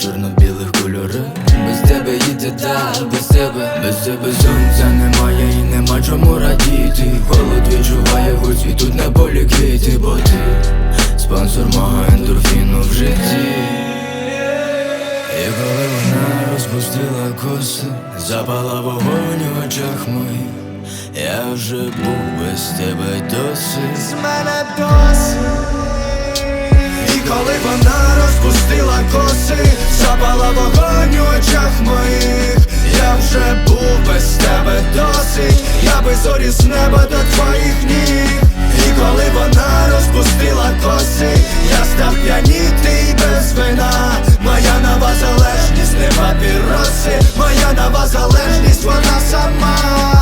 чорно-білих кольорах. Без тебе їде далі, без тебе сонця немає і нема чому радіти. Холод відчуває гусь і тут на полі квіти, бо ти спонсор мого ендорфіну в житті. І коли вона розпустила коси, запала вогонь у очах моїх, я вже був без тебе досить. З мене досить. І коли вона розпустила коси, запала вогонь у очах моїх, я вже був без тебе досить. Я би зорі з неба до твоїх ніг. І коли вона розпустила коси, я став п'яніти й без вина. Моя нова залежність, не папіроси, моя нова залежність, вона сама.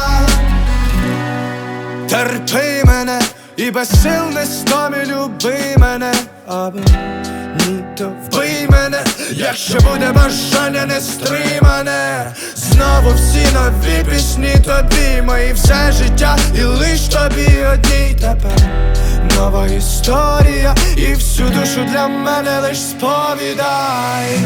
Терпи мене і без сил не стомі, люби мене, або ні, то вбий мене, якщо буде бажання не стримане. Знову всі нові пісні тобі, мої все життя, і лиш тобі одній тепер нова історія, і всю душу для мене лиш сповідай.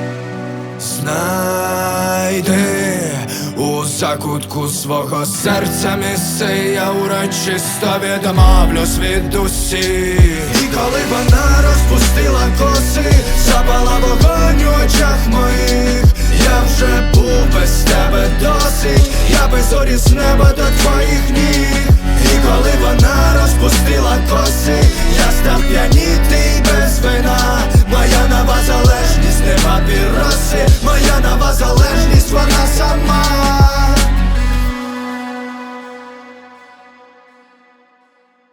Знайди у закутку свого серця місце, я урочисто відмовлюсь від усіх. І коли вона розпустила коси, запала вогонь у очах моїх, я вже був без тебе досить. Я би зорі з неба до твоїх ніг. І коли вона розпустила коси, я став п'яніти й без вина. Моя нова залежність,